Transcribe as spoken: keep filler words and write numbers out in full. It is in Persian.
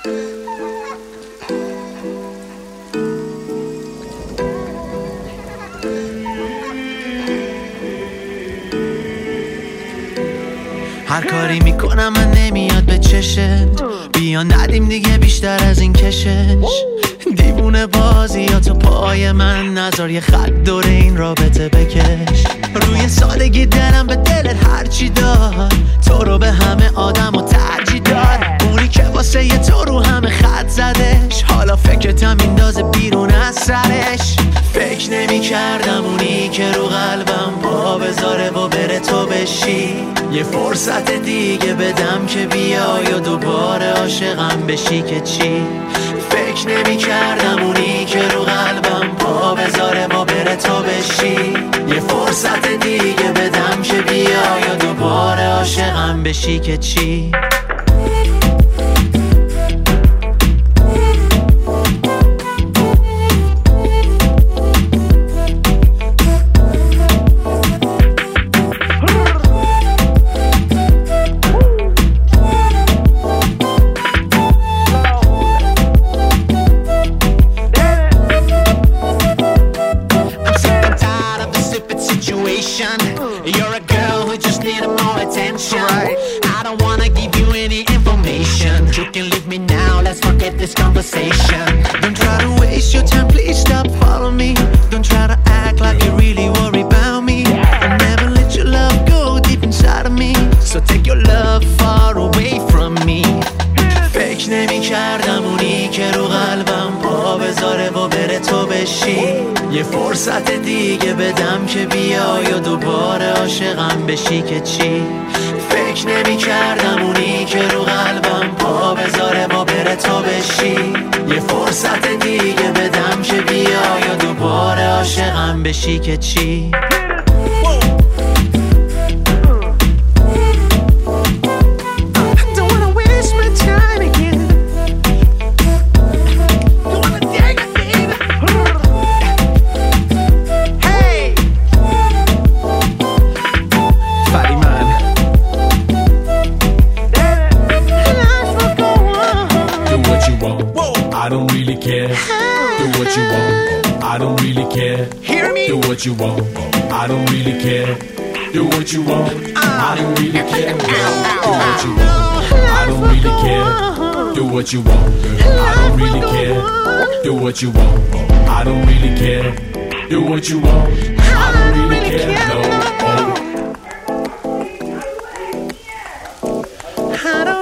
هر کاری میکنم من نمیاد به چشت، بیا ندیم دیگه بیشتر از این کشش. دیوونه بازی یا تو پای من نذار یه خط دور این رابطه بکش. روی سادگی دلم به دلت هرچی داد، تو رو به همه آدم و ترجیح داد. اونی که واسه یه تو رو همه خط زدش، حالا فکرتم میندازه بیرون از سرش. فکر نمی کردم اونی که رو قلبم پا بذاره و بره تو بشی. یه فرصت دیگه بدم که بیای و دوباره عاشقم بشی که چی. فکر نمی کردم اونی که رو قلبم پا بذاره و بره تو بشی. یه فرصت دیگه بدم که بیای و دوباره عاشقم بشی که چی. You're a girl who just needed more attention. Right. I don't wanna give you any information. You can leave me now, let's forget this conversation. Don't try to waste your time, please stop following me. Don't try to act like you really worry about me. I'll never let your love go deep inside of me. So take your love far away from me. فکر نمی کردم اونی که رو قلبم پا بذاره و بره تو بشی. یه فرصت دیگه بدم که بیای و دوباره عاشقم بشی که چی. فکر نمی کردم اونی که رو قلبم پا بذاره و بره تو بشی. یه فرصت دیگه بدم که بیای و دوباره عاشقم بشی که چی. I don't really care. Do what you want. I don't really care. Hear me? Do what you want. I don't really care. Do what you want. I don't really care. Do what you want. I don't really care. Do what you want. I don't really care. Do what you want. I don't really care. Do what you want. I don't really care. No. Oh. I don't